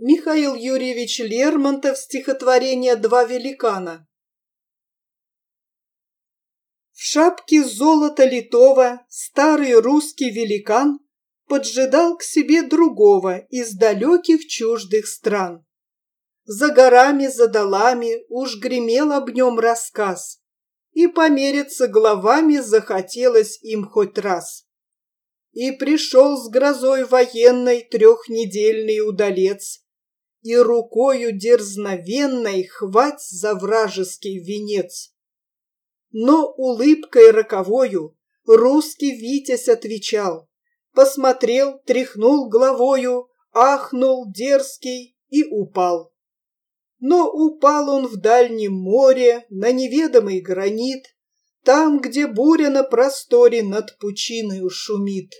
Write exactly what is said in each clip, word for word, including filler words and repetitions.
Михаил Юрьевич Лермонтов, стихотворение «Два великана». В шапке золота литого старый русский великан поджидал к себе другого из далеких чуждых стран. За горами, за долами уж гремел об нем рассказ, и помериться головами захотелось им хоть раз. И пришел с грозой военной трехнедельный удалец, и рукою дерзновенной хвать за вражеский венец. Но улыбкой роковою русский витязь отвечал, посмотрел, тряхнул головою, ахнул дерзкий и упал. Но упал он в дальнем море, на неведомый гранит, там, где буря на просторе над пучиною шумит.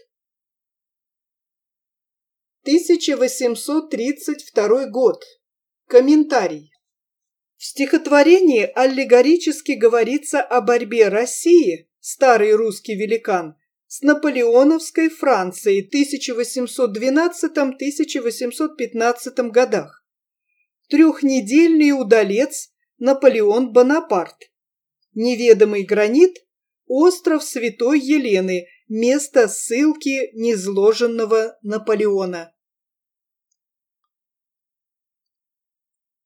тысяча восемьсот тридцать второй год. Комментарий. В стихотворении аллегорически говорится о борьбе России, старый русский великан, с наполеоновской Францией тысяча восемьсот двенадцатом — тысяча восемьсот пятнадцатом годах. Трехнедельный удалец Наполеон Бонапарт. Неведомый гранит – остров Святой Елены, место ссылки низложенного Наполеона.